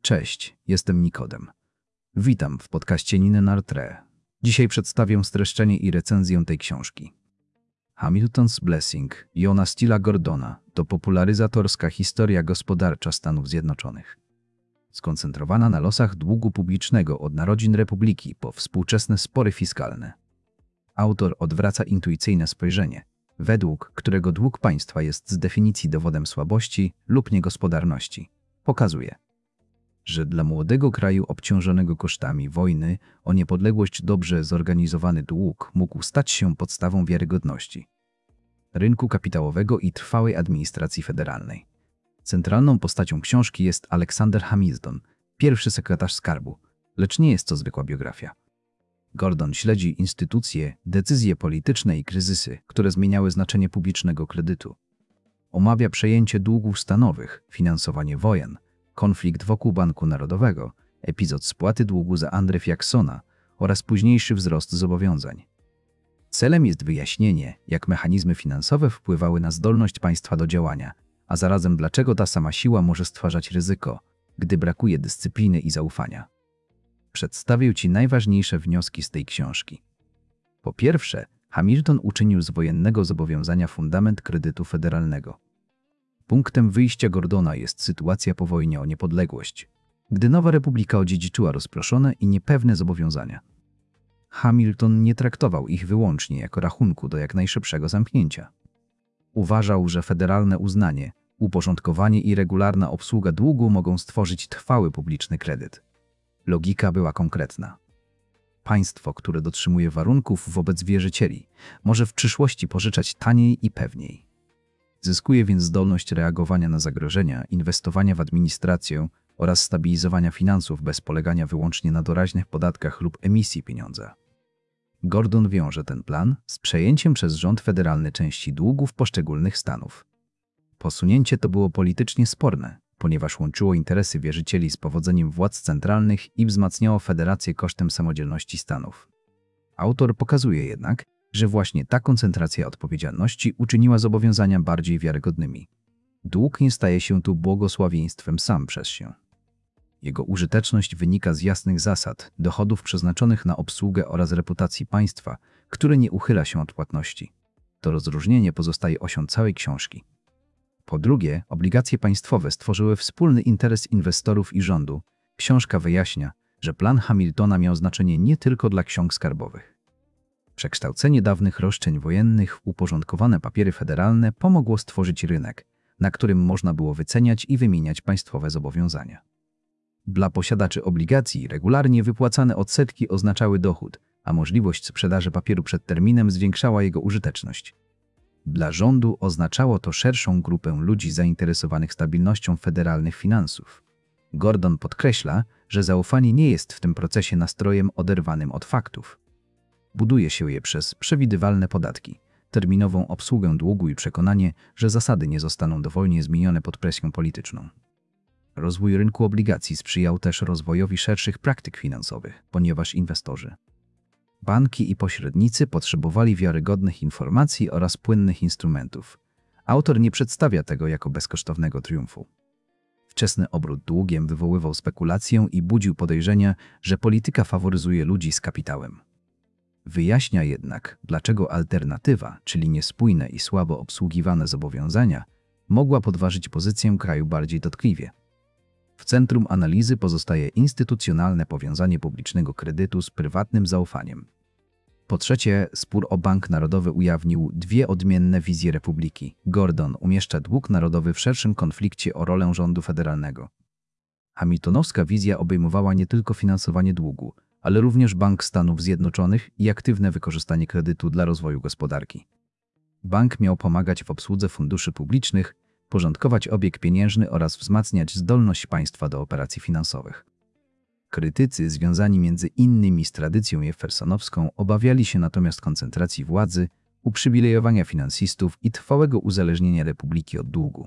Cześć, jestem Nikodem. Witam w podcaście Niny Nartre. Dzisiaj przedstawię streszczenie i recenzję tej książki. Hamilton's Blessing Johna Steela Gordona to popularyzatorska historia gospodarcza Stanów Zjednoczonych. Skoncentrowana na losach długu publicznego od narodzin republiki po współczesne spory fiskalne. Autor odwraca intuicyjne spojrzenie, według którego dług państwa jest z definicji dowodem słabości lub niegospodarności. Pokazuje, że dla młodego kraju obciążonego kosztami wojny o niepodległość dobrze zorganizowany dług mógł stać się podstawą wiarygodności rynku kapitałowego i trwałej administracji federalnej. Centralną postacią książki jest Alexander Hamilton, pierwszy sekretarz skarbu, lecz nie jest to zwykła biografia. Gordon śledzi instytucje, decyzje polityczne i kryzysy, które zmieniały znaczenie publicznego kredytu. Omawia przejęcie długów stanowych, finansowanie wojen, konflikt wokół Banku Narodowego, epizod spłaty długu za Andrew Jacksona oraz późniejszy wzrost zobowiązań. Celem jest wyjaśnienie, jak mechanizmy finansowe wpływały na zdolność państwa do działania, a zarazem dlaczego ta sama siła może stwarzać ryzyko, gdy brakuje dyscypliny i zaufania. Przedstawię Ci najważniejsze wnioski z tej książki. Po pierwsze, Hamilton uczynił z wojennego zobowiązania fundament kredytu federalnego. Punktem wyjścia Gordona jest sytuacja po wojnie o niepodległość, gdy nowa republika odziedziczyła rozproszone i niepewne zobowiązania. Hamilton nie traktował ich wyłącznie jako rachunku do jak najszybszego zamknięcia. Uważał, że federalne uznanie, uporządkowanie i regularna obsługa długu mogą stworzyć trwały publiczny kredyt. Logika była konkretna. Państwo, które dotrzymuje warunków wobec wierzycieli, może w przyszłości pożyczać taniej i pewniej. Zyskuje więc zdolność reagowania na zagrożenia, inwestowania w administrację oraz stabilizowania finansów bez polegania wyłącznie na doraźnych podatkach lub emisji pieniądza. Gordon wiąże ten plan z przejęciem przez rząd federalny części długów poszczególnych stanów. Posunięcie to było politycznie sporne, ponieważ łączyło interesy wierzycieli z powodzeniem władz centralnych i wzmacniało federację kosztem samodzielności stanów. Autor pokazuje jednak, że właśnie ta koncentracja odpowiedzialności uczyniła zobowiązania bardziej wiarygodnymi. Dług nie staje się tu błogosławieństwem sam przez się. Jego użyteczność wynika z jasnych zasad, dochodów przeznaczonych na obsługę oraz reputacji państwa, które nie uchyla się od płatności. To rozróżnienie pozostaje osią całej książki. Po drugie, obligacje państwowe stworzyły wspólny interes inwestorów i rządu. Książka wyjaśnia, że plan Hamiltona miał znaczenie nie tylko dla ksiąg skarbowych. Przekształcenie dawnych roszczeń wojennych w uporządkowane papiery federalne pomogło stworzyć rynek, na którym można było wyceniać i wymieniać państwowe zobowiązania. Dla posiadaczy obligacji regularnie wypłacane odsetki oznaczały dochód, a możliwość sprzedaży papieru przed terminem zwiększała jego użyteczność. Dla rządu oznaczało to szerszą grupę ludzi zainteresowanych stabilnością federalnych finansów. Gordon podkreśla, że zaufanie nie jest w tym procesie nastrojem oderwanym od faktów. Buduje się je przez przewidywalne podatki, terminową obsługę długu i przekonanie, że zasady nie zostaną dowolnie zmienione pod presją polityczną. Rozwój rynku obligacji sprzyjał też rozwojowi szerszych praktyk finansowych, ponieważ inwestorzy, banki i pośrednicy potrzebowali wiarygodnych informacji oraz płynnych instrumentów. Autor nie przedstawia tego jako bezkosztownego triumfu. Wczesny obrót długiem wywoływał spekulację i budził podejrzenia, że polityka faworyzuje ludzi z kapitałem. Wyjaśnia jednak, dlaczego alternatywa, czyli niespójne i słabo obsługiwane zobowiązania, mogła podważyć pozycję kraju bardziej dotkliwie. W centrum analizy pozostaje instytucjonalne powiązanie publicznego kredytu z prywatnym zaufaniem. Po trzecie, spór o Bank Narodowy ujawnił dwie odmienne wizje republiki. Gordon umieszcza dług narodowy w szerszym konflikcie o rolę rządu federalnego. Hamiltonowska wizja obejmowała nie tylko finansowanie długu, ale również Bank Stanów Zjednoczonych i aktywne wykorzystanie kredytu dla rozwoju gospodarki. Bank miał pomagać w obsłudze funduszy publicznych, porządkować obieg pieniężny oraz wzmacniać zdolność państwa do operacji finansowych. Krytycy związani między innymi z tradycją jeffersonowską obawiali się natomiast koncentracji władzy, uprzywilejowania finansistów i trwałego uzależnienia republiki od długu.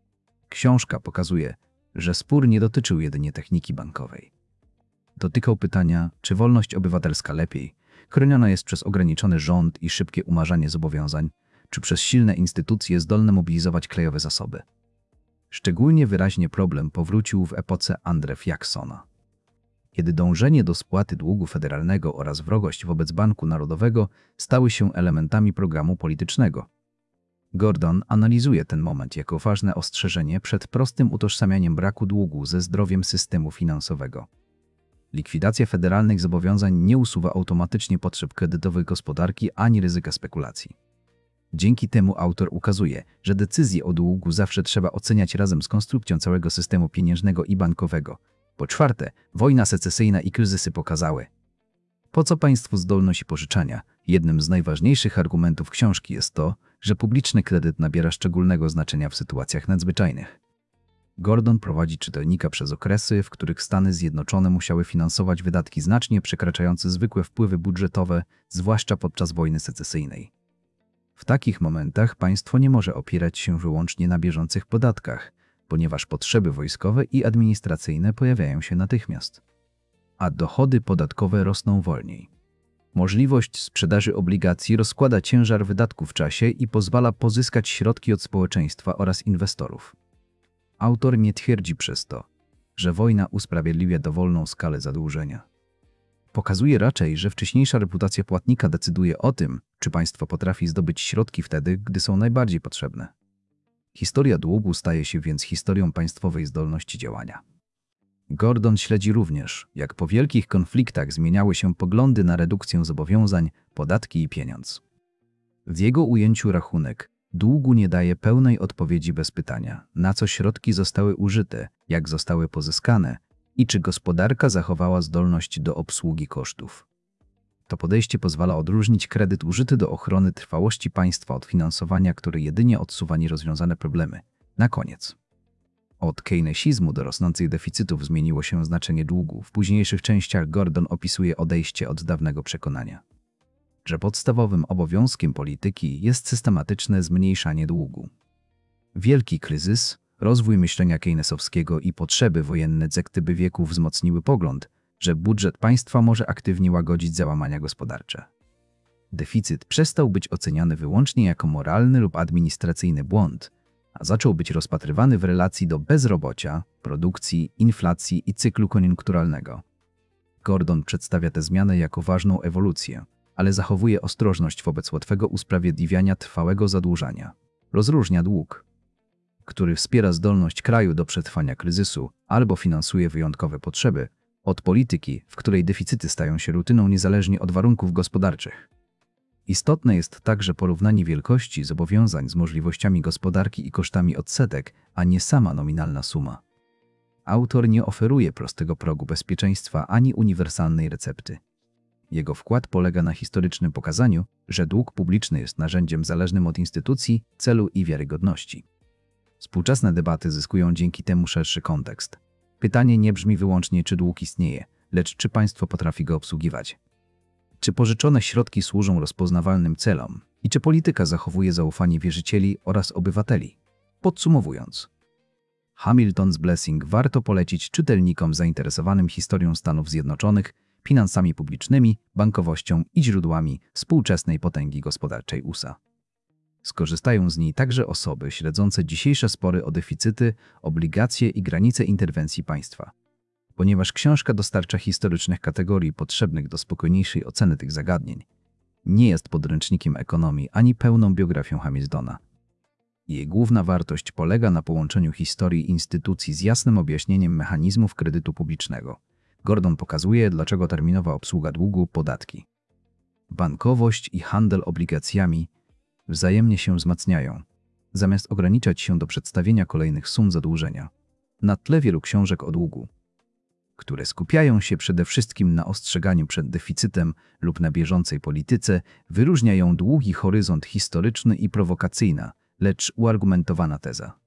Książka pokazuje, że spór nie dotyczył jedynie techniki bankowej. Dotykał pytania, czy wolność obywatelska lepiej chroniona jest przez ograniczony rząd i szybkie umarzanie zobowiązań, czy przez silne instytucje zdolne mobilizować krajowe zasoby. Szczególnie wyraźnie problem powrócił w epoce Andrew Jacksona, kiedy dążenie do spłaty długu federalnego oraz wrogość wobec Banku Narodowego stały się elementami programu politycznego. Gordon analizuje ten moment jako ważne ostrzeżenie przed prostym utożsamianiem braku długu ze zdrowiem systemu finansowego. Likwidacja federalnych zobowiązań nie usuwa automatycznie potrzeb kredytowych gospodarki ani ryzyka spekulacji. Dzięki temu autor ukazuje, że decyzje o długu zawsze trzeba oceniać razem z konstrukcją całego systemu pieniężnego i bankowego. Po czwarte, wojna secesyjna i kryzysy pokazały, po co państwu zdolność pożyczania. Jednym z najważniejszych argumentów książki jest to, że publiczny kredyt nabiera szczególnego znaczenia w sytuacjach nadzwyczajnych. Gordon prowadzi czytelnika przez okresy, w których Stany Zjednoczone musiały finansować wydatki znacznie przekraczające zwykłe wpływy budżetowe, zwłaszcza podczas wojny secesyjnej. W takich momentach państwo nie może opierać się wyłącznie na bieżących podatkach, ponieważ potrzeby wojskowe i administracyjne pojawiają się natychmiast, a dochody podatkowe rosną wolniej. Możliwość sprzedaży obligacji rozkłada ciężar wydatków w czasie i pozwala pozyskać środki od społeczeństwa oraz inwestorów. Autor nie twierdzi przez to, że wojna usprawiedliwia dowolną skalę zadłużenia. Pokazuje raczej, że wcześniejsza reputacja płatnika decyduje o tym, czy państwo potrafi zdobyć środki wtedy, gdy są najbardziej potrzebne. Historia długu staje się więc historią państwowej zdolności działania. Gordon śledzi również, jak po wielkich konfliktach zmieniały się poglądy na redukcję zobowiązań, podatki i pieniądz. W jego ujęciu rachunek długu nie daje pełnej odpowiedzi bez pytania, na co środki zostały użyte, jak zostały pozyskane i czy gospodarka zachowała zdolność do obsługi kosztów. To podejście pozwala odróżnić kredyt użyty do ochrony trwałości państwa od finansowania, które jedynie odsuwa nierozwiązane problemy. Na koniec. Od keynesizmu do rosnących deficytów zmieniło się znaczenie długu. W późniejszych częściach Gordon opisuje odejście od dawnego przekonania, że podstawowym obowiązkiem polityki jest systematyczne zmniejszanie długu. Wielki kryzys, rozwój myślenia keynesowskiego i potrzeby wojenne Zektyby wieków wzmocniły pogląd, że budżet państwa może aktywnie łagodzić załamania gospodarcze. Deficyt przestał być oceniany wyłącznie jako moralny lub administracyjny błąd, a zaczął być rozpatrywany w relacji do bezrobocia, produkcji, inflacji i cyklu koniunkturalnego. Gordon przedstawia tę zmianę jako ważną ewolucję, ale zachowuje ostrożność wobec łatwego usprawiedliwiania trwałego zadłużania. Rozróżnia dług, który wspiera zdolność kraju do przetrwania kryzysu albo finansuje wyjątkowe potrzeby, od polityki, w której deficyty stają się rutyną niezależnie od warunków gospodarczych. Istotne jest także porównanie wielkości zobowiązań z możliwościami gospodarki i kosztami odsetek, a nie sama nominalna suma. Autor nie oferuje prostego progu bezpieczeństwa ani uniwersalnej recepty. Jego wkład polega na historycznym pokazaniu, że dług publiczny jest narzędziem zależnym od instytucji, celu i wiarygodności. Współczesne debaty zyskują dzięki temu szerszy kontekst. Pytanie nie brzmi wyłącznie, czy dług istnieje, lecz czy państwo potrafi go obsługiwać. Czy pożyczone środki służą rozpoznawalnym celom i czy polityka zachowuje zaufanie wierzycieli oraz obywateli. Podsumowując, Hamilton's Blessing warto polecić czytelnikom zainteresowanym historią Stanów Zjednoczonych, finansami publicznymi, bankowością i źródłami współczesnej potęgi gospodarczej USA. Skorzystają z niej także osoby śledzące dzisiejsze spory o deficyty, obligacje i granice interwencji państwa, ponieważ książka dostarcza historycznych kategorii potrzebnych do spokojniejszej oceny tych zagadnień. Nie jest podręcznikiem ekonomii ani pełną biografią Hamiltona. Jej główna wartość polega na połączeniu historii instytucji z jasnym objaśnieniem mechanizmów kredytu publicznego. Gordon pokazuje, dlaczego terminowa obsługa długu, podatki, bankowość i handel obligacjami wzajemnie się wzmacniają, zamiast ograniczać się do przedstawienia kolejnych sum zadłużenia. Na tle wielu książek o długu, które skupiają się przede wszystkim na ostrzeganiu przed deficytem lub na bieżącej polityce, wyróżnia ją długi horyzont historyczny i prowokacyjna, lecz uargumentowana teza.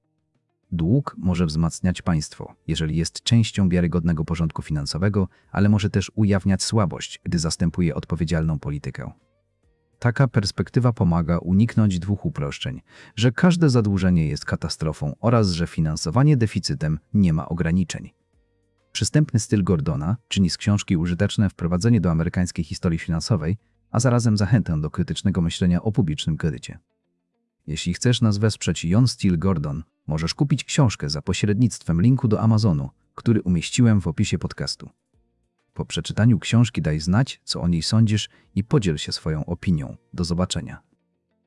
Dług może wzmacniać państwo, jeżeli jest częścią wiarygodnego porządku finansowego, ale może też ujawniać słabość, gdy zastępuje odpowiedzialną politykę. Taka perspektywa pomaga uniknąć dwóch uproszczeń, że każde zadłużenie jest katastrofą oraz że finansowanie deficytem nie ma ograniczeń. Przystępny styl Gordona czyni z książki użyteczne wprowadzenie do amerykańskiej historii finansowej, a zarazem zachętę do krytycznego myślenia o publicznym kredycie. Jeśli chcesz nas wesprzeć Jon Steele Gordon, możesz kupić książkę za pośrednictwem linku do Amazonu, który umieściłem w opisie podcastu. Po przeczytaniu książki daj znać, co o niej sądzisz i podziel się swoją opinią. Do zobaczenia.